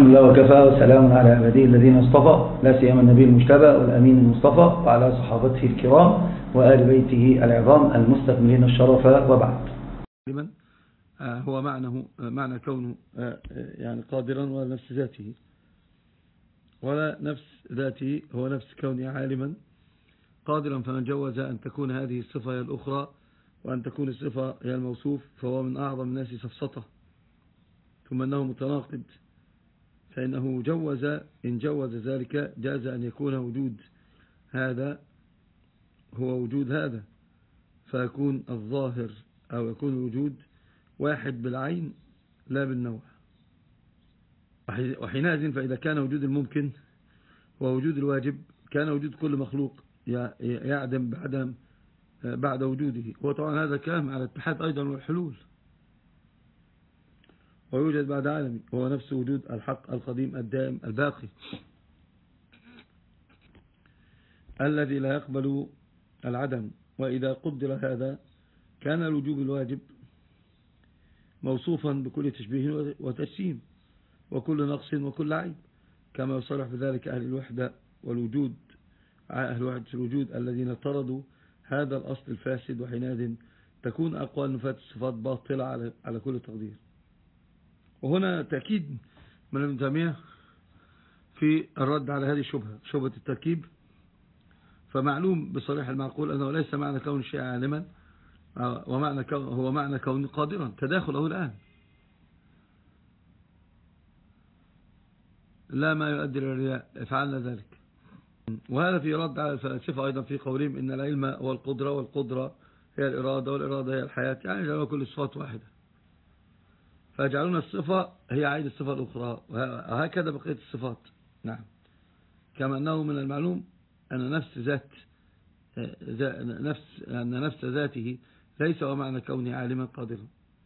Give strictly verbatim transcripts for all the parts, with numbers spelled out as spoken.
الحمد لله وكفى، وسلام على عباده الذين اصطفى، لا سيما النبي المجتبى والأمين المصطفى، وعلى صحابته الكرام وآل بيته العظام المستكملين الشرف، وبعد. لمن هو معنى معنى كونه يعني قادرا ولا نفس ذاته، ولا نفس ذاته هو نفس كونه عالما قادرا. فمن جوز أن تكون هذه الصفة هي الأخرى وأن تكون الصفة هي الموصوف فهو من أعظم الناس سفسطة، ثم أنه متناقض، فإنه جوز إن جوز ذلك جاز أن يكون وجود هذا هو وجود هذا، فيكون الظاهر أو يكون الوجود واحد بالعين لا بالنوع. وحينئذ فإذا كان وجود الممكن هو وجود الواجب كان وجود كل مخلوق يعدم بعدم بعد وجوده. وطبعا هذا كلام على الاتحاد أيضا والحلول، ويوجد بعد عالمي هو نفس وجود الحق القديم الدائم الباقي الذي لا يقبل العدم. وإذا قدر هذا كان الوجوب الواجب موصوفا بكل تشبيه وتجسيم وكل نقص وكل عيب، كما يصرح بذلك أهل الوحدة والوجود أهل وحدة الوجود الذين طردوا هذا الأصل الفاسد. وحينئذ تكون أقوال نفاة الصفات باطلة على على كل تقدير. وهنا تأكيد من ابن تيمية في الرد على هذه الشبهة، شبهة التركيب. فمعلوم بصريح المعقول أنه ليس معنى كون الشيء عالما ومعنى كون هو معنى كون قادرا، تداخله الآن لا ما يؤدي للرياء، افعلنا ذلك. وهذا في رد على الفلاسفة أيضا في قولهم إن العلم هو القدرة والقدرة هي الإرادة والإرادة هي الحياة، يعني جعلوا كل الصفات واحدة، فيجعلون الصفة هي عين الصفة الأخرى، وهكذا بقية الصفات. نعم، كما أنه من المعلوم أن نفس ذات نفس أن نفس ذاته ليس هو معنى كونه عالما قادرا.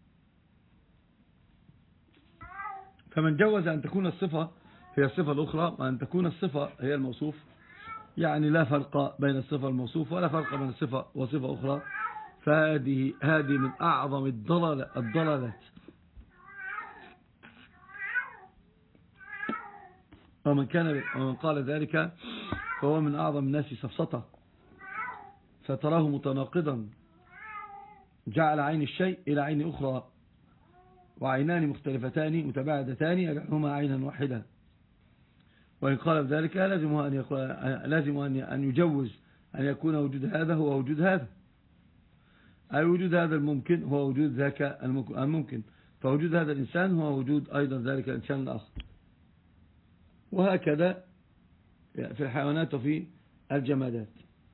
فمن جوز أن تكون الصفة هي الصفة الأخرى وأن تكون الصفة هي الموصوف، يعني لا فرق بين الصفة الموصوف ولا فرق بين الصفة وصفة أخرى، فهذه هذه من أعظم الضلال الضلالات. ومن كان ومن قال ذلك فهو من أعظم الناس سفسطة، فتراه متناقضا، جعل عين الشيء إلى عين أخرى، وعينان مختلفتان متباعدتان يجعلهما عينا واحدة. وإن قال بذلك لازم أن يقول لازم أن يجوز أن يكون وجود هذا هو وجود هذا، أي وجود هذا الممكن هو وجود ذاك الممكن، فوجود هذا الإنسان هو وجود أيضا ذلك الإنسان الآخر، وهكذا في الحيوانات وفي الجمادات.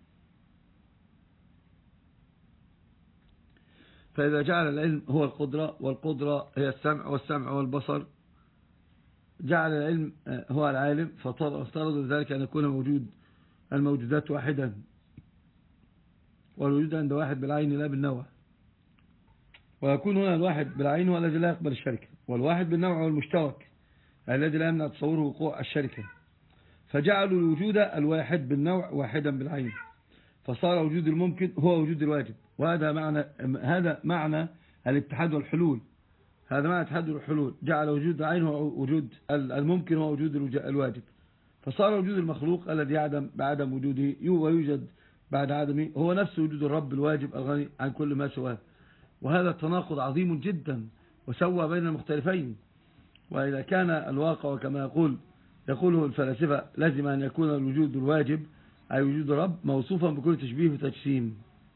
فإذا جعل العلم هو القدرة والقدرة هي السمع والسمع هو البصر، جعل العلم هو العالم، فافترض ذلك أن يكون وجود الموجودات واحدا، والوجود عند واحد بالعين لا بالنوع. ويكون هنا الواحد بالعين هو الذي لا يقبل الشركة، والواحد بالنوع هو المشترك الذي لا يمنع تصوره وقوع الشركة، فجعلوا الوجود الواحد بالنوع واحدا بالعين، فصار وجود الممكن هو وجود الواجب. وهذا معنى هذا معنى الاتحاد والحلول، هذا معنى الاتحاد والحلول، جعل وجود العين هو وجود الممكن هو وجود الواجب، فصار وجود المخلوق الذي يعدم بعدم وجوده ويوجد بعد عدمه هو نفس وجود الرب الواجب الغني عن كل ما سواه. وهذا تناقض عظيم جدا وسوى بين المختلفين. وإذا كان الواقع كما يقول يقوله الفلاسفة لازم أن يكون الوجود الواجب أي وجود الرب موصوفا بكل تشبيه وتجسيم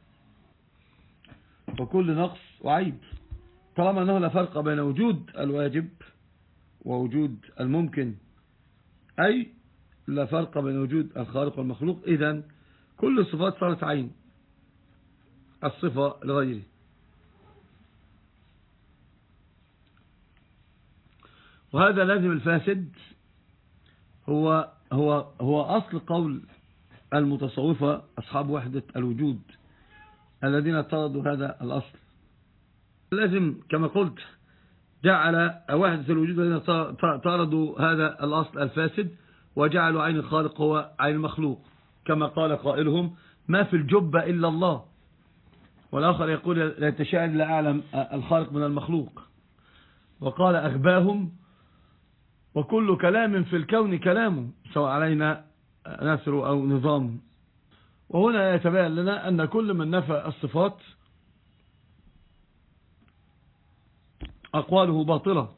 وكل نقص وعيب، طالما أنه لا فرق بين وجود الواجب ووجود الممكن، أي لا فرق بين وجود الخالق والمخلوق، إذن كل الصفات صارت عين الصفة لغيره. وهذا لازم الفاسد هو هو هو أصل قول المتصوفة أصحاب وحدة الوجود الذين طردوا هذا الأصل. لازم كما قلت جعل وحدة الوجود الذين طردوا هذا الأصل الفاسد وجعلوا عين الخالق هو عين المخلوق، كما قال قائلهم ما في الجبة إلا الله، والآخر يقول لا تشاء لا أعلم الخالق من المخلوق. وقال أغباهم وكل كلام في الكون كلامه سواء علينا نثر أو نظام. وهنا يتبين لنا أن كل من نفى الصفات أقواله باطلة،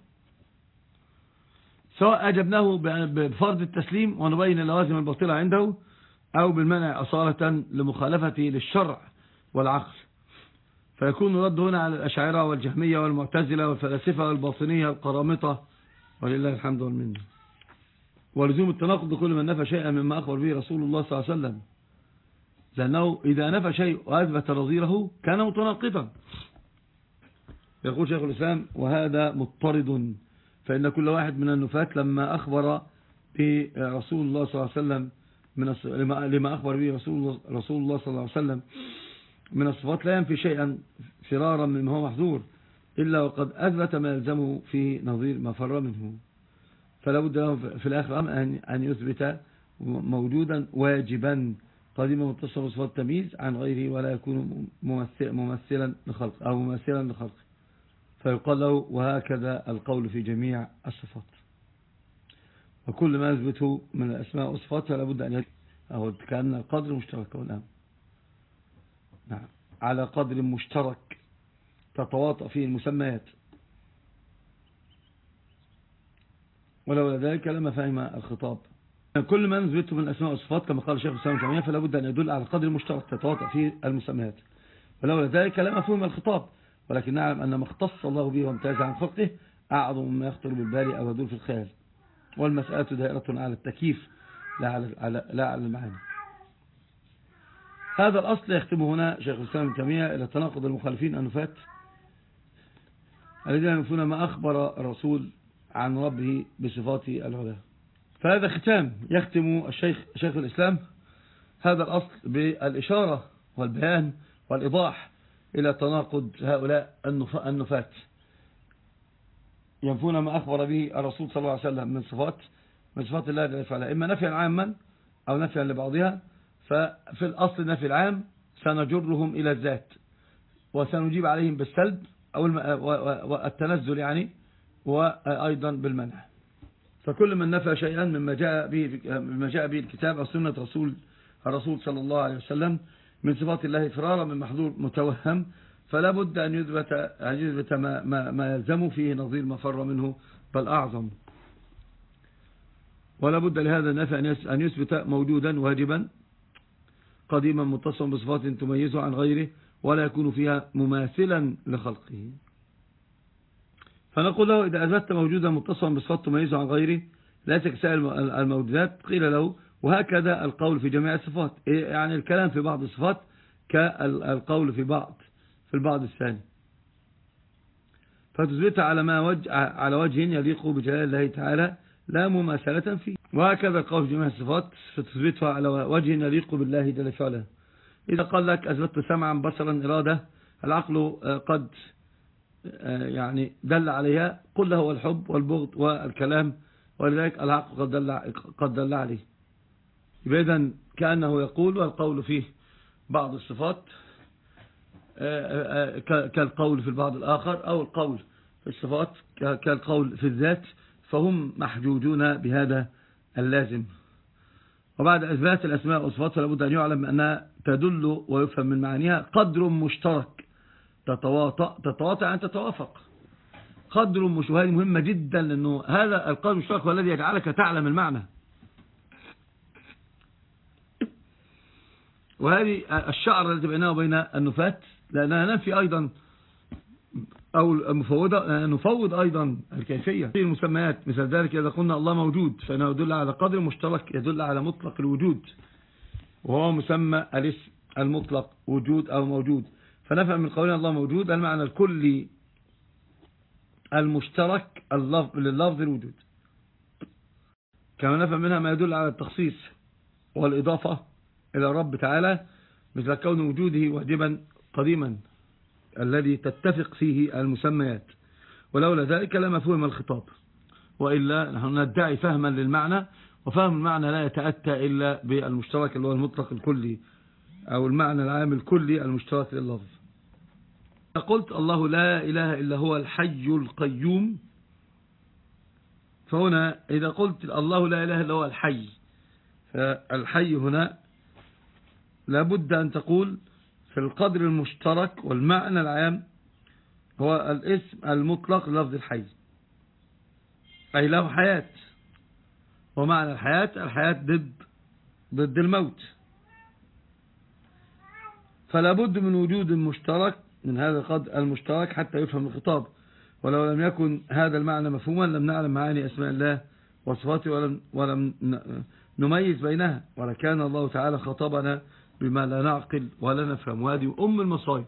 سواء أجبناه بفرض التسليم ونبين اللوازم الباطلة عنده، أو بالمنع أصالة لمخالفته للشرع والعقل. فيكون رد هنا على الأشاعرة والجهمية والمعتزلة والفلاسفة والباطنية القرامطة، ولله الحمد والمنة. ولزوم التناقض لكل من نفى شيئا مما أخبر به رسول الله صلى الله عليه وسلم، لأنه إذا نفى شيء وأثبت نظيره كان متناقضا. يقول شيخ الإسلام: وهذا مضطرد، فإن كل واحد من النفاة لما أخبر برسول الله صلى الله عليه وسلم من لما أخبر به رسول الله, رسول الله صلى الله عليه وسلم من الصفات لا ينفي شيئا فرارا مما هو محذور، إلا وقد أثبت ما يلزمه في نظير ما فر منه. فلا بد له في الآخر أن يثبت موجودا واجبا قديما متصل بصفات التمييز عن غيره، ولا يكون ممثلا لخلق أو ممثلا لخلق، فيقال له وهكذا القول في جميع الصفات. وكل ما يثبته من الأسماء والصفات فلا بد أن يثبت أو كأن القدر مشترك والآن نعم على قدر مشترك تتواطأ فيه المسميات، ولولا ذلك لما فهم الخطاب. كل ما نثبته من الأسماء والصفات كما قال الشيخ الإسلام ابن تيمية فلا بد أن يدل على قدر مشترك تتواطأ فيه المسميات، ولولا ذلك لما فهم الخطاب. ولكن نعلم أن ما اختص الله به وامتاز عن خلقه أعظم مما يخطر بالبال أو يدور في الخيال، والمسألة دائرة على التكييف لا على لا على المعاني. هذا الأصل يختم هنا شيخ الإسلام ابن تيمية إلى تناقض المخالفين النفاة الذين ينفون ما أخبر الرسول عن ربه بصفاته العلى. فهذا ختام يختم الشيخ شيخ الإسلام هذا الأصل بالإشارة والبيان والإيضاح إلى تناقض هؤلاء النفاة ينفون ما أخبر به الرسول صلى الله عليه وسلم من صفات من صفات الله جل وعلا، إما نفيا عاما أو نفيا لبعضها. ففي الأصل نفي العام سنجرهم إلى الذات، وسنجيب عليهم بالسلب أو التنزل يعني، وأيضا بالمنع. فكل من نفى شيئا مما جاء به مما جاء به الكتاب أو سنة رسول الرسول صلى الله عليه وسلم من صفات الله فرارا من محظور متوهم، فلا بد أن يثبت أن يثبت ما, ما, ما يلزم فيه نظير ما فر منه بل أعظم. ولا بد لهذا النفي أن يثبت موجودا واجبا قديما متصلا بصفات تميزه عن غيره ولا يكون فيها مماثلا لخلقه. فنقول له إذا أثبت موجودا متصلا بصفات تميزه عن غيره ليس كسائر الموجودات، قيل له وهكذا القول في جميع الصفات، يعني الكلام في بعض الصفات كالقول في بعض في البعض الثاني، فتثبتها على ما وجه على وجه يليق بجلال الله تعالى لا مماثلة فيه. وهكذا القول في جميع الصفات فتثبتها على وجه يليق بالله جل وعلا. إذا قال لك أثبت سمعا بصرا إرادة العقل قد يعني دل عليها، قل له الحب والبغض والكلام، ولذلك العقل قد دل قد دل عليه. إذن كأنه يقول والقول فيه بعض الصفات كالقول في البعض الآخر، أو القول في الصفات كالقول في الذات، فهم محجوجون بهذا اللازم. وبعد إثبات الأسماء والصفات فلا بد أن يعلم أنها تدل ويفهم من معانيها قدر مشترك تتواطأ تتواطأ أن تتوافق. قدر مش وهذه مهمة جدا، لأنه هذا القدر المشترك هو الذي يجعلك تعلم المعنى. وهذه الشعر التي بينها وبين النفاة، لأنها ننفي أيضا أو المفوضة نفوض أيضا الكيفية في المسميات. مثل ذلك إذا قلنا الله موجود فإنه يدل على قدر مشترك يدل على مطلق الوجود، وهو مسمى الاسم المطلق وجود أو موجود. فنفهم من قولنا الله موجود المعنى الكلي المشترك لللفظ الوجود، كما نفهم منها ما يدل على التخصيص والإضافة إلى الرب تعالى، مثل كون وجوده واجبا قديما الذي تتفق فيه المسميات، ولولا ذلك لما فهم الخطاب. وإلا نحن ندعي فهما للمعنى، وفهم المعنى لا يتأتى إلا بالمشترك اللي هو المطلق الكلي أو المعنى العام الكلي المشترك لللفظ. قلت الله لا إله إلا هو الحي القيوم، فهنا إذا قلت الله لا إله إلا هو الحي، فالحي هنا لابد أن تقول في القدر المشترك والمعنى العام هو الاسم المطلق للفظ الحي، أي له حياة، ومعنى الحياة الحياة ضد ضد الموت، فلا بد من وجود مشترك من هذا القدر المشترك حتى يفهم الخطاب. ولو لم يكن هذا المعنى مفهوما لم نعلم معاني أسماء الله وصفاته ولم, ولم نميز بينها، ولكان الله تعالى خطبنا بما لا نعقل ولا نفهم، وهذه أم المصائب.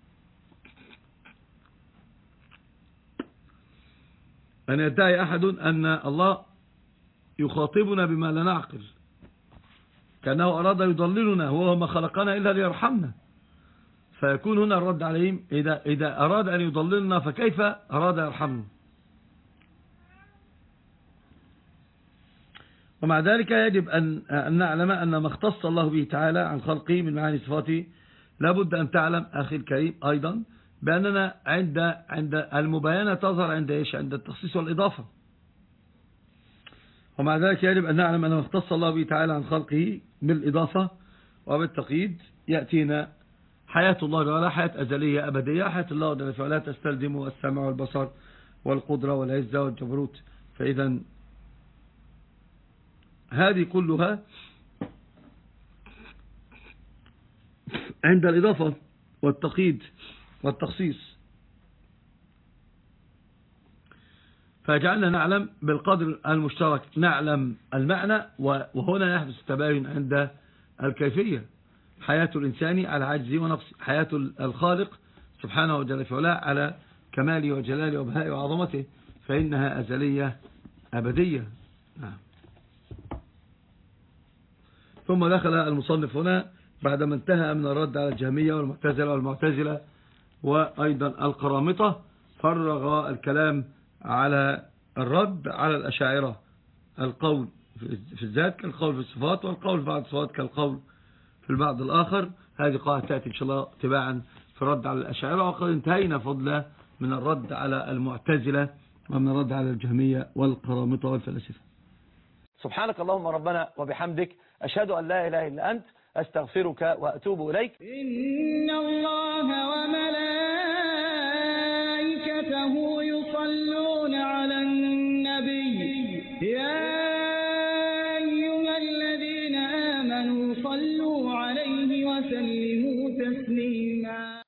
أن يدعي أحد أن الله يخاطبنا بما لا نعقل كأنه أراد يضللنا، وهو ما خلقنا إلا ليرحمنا، فيكون هنا الرد عليهم إذا, إذا أراد أن يضللنا فكيف أراد يرحمنا؟ ومع ذلك يجب أن نعلم أن ما اختص الله به تعالى عن خلقه من معاني صفاته لابد أن تعلم أخي الكريم أيضا بأننا عند عند المباينة تظهر عند إيش؟ عند التخصيص والإضافة. ومع ذلك يجب أن نعلم أن ما اختص الله به تعالى عن خلقه بالإضافة وبالتقييد يأتينا حياة الله ولا حياة أزلية أبدية، حياة الله ولا تستلزم السمع والبصر والقدرة والعزة والجبروت. فإذا هذه كلها عند الإضافة والتقييد والتخصيص، فجعلنا نعلم بالقدر المشترك نعلم المعنى، وهنا يحدث التباين عند الكيفية. حياة الإنسان على عجزه ونقصه، حياة الخالق سبحانه وجل في علاه على كماله وجلاله وبهائه وعظمته، فإنها أزلية أبدية. نعم. ثم دخل المصنف هنا بعدما انتهى من الرد على الجهمية والمعتزلة والمعتزلة وأيضا القرامطة، فرغ الكلام على الرد على الأشاعرة، القول في الذات كالقول في الصفات، والقول في بعض الصفات كالقول في البعض الآخر. هذه قاعدة تأتي إن شاء الله تباعا في الرد على الأشاعرة. وقد انتهينا فضلا من الرد على المعتزلة ومن الرد على الجهمية والقرامطة والفلاسفة. سبحانك اللهم ربنا وبحمدك، أشهد أن لا إله إلا أنت، أستغفرك وأتوب إليك. إن الله وملائكته يصلون على النبي، يا أيها الذين آمنوا صلوا عليه وسلموا تسليما.